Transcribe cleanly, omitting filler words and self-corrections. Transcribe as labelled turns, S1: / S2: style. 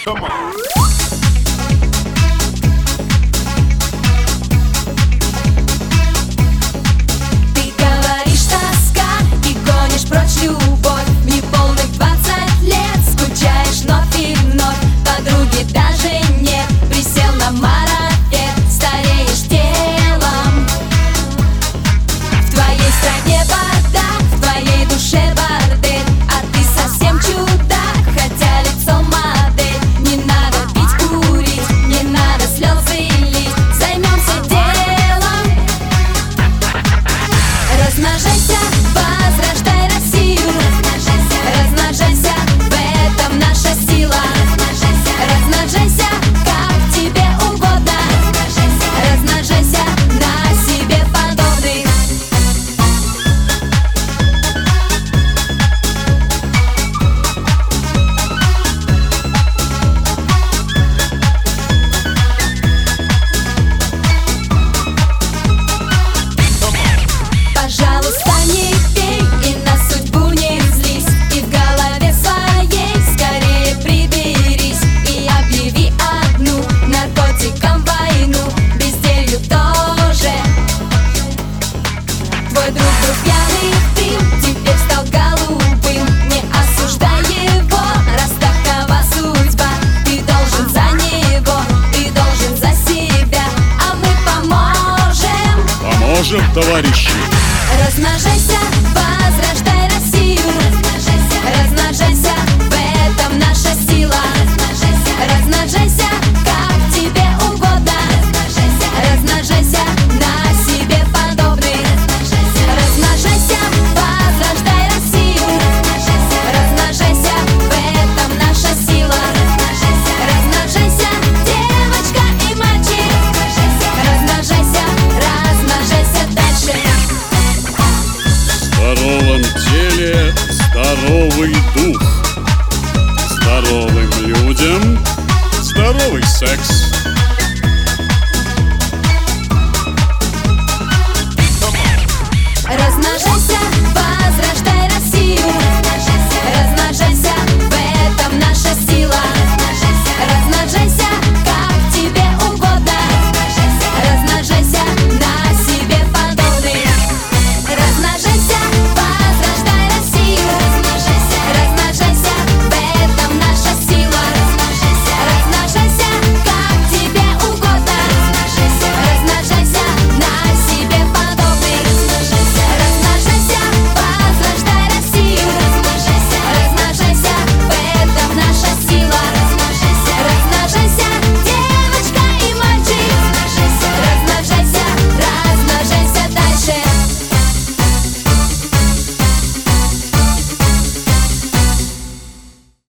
S1: Ты говоришь тоска и гонишь прочь любовь. Неполных 20 лет скучаешь вновь и вновь. Подруги даже нет, присел на марафет, стареешь телом. В твоей стране бардак, в твоей душе бордель, а ты совсем чудак, хотя лицо модель. Не надо пить, курить, не надо слезы лить, займемся делом. Размножайся, возрождай Россию. Размножайся, в этом наша сила. Размножайся, как тебе угодно. Размножайся на себе подобных. Пожалуйста, не пей и на судьбу не злись, и в голове своей скорее приберись и объяви одну наркотикам войну, безделью тоже. Твой друг был пьяный дым, теперь стал голубым. Не осуждай его, раз такова судьба. Ты должен за него, ты должен за себя, а мы поможем.
S2: Поможем, товарищи.
S1: Размножайся, возрождай Россию. Размножайся, в этом наша сила. Размножайся, как тебе угодно. Размножайся на себе подобных. Размножайся, возрождай Россию. Размножайся, в этом наша сила. Размножайся, девочка и мальчик. Размножайся, размножайся дальше.
S2: В здоровом теле здоровый дух. Здоровым людям здоровый секс.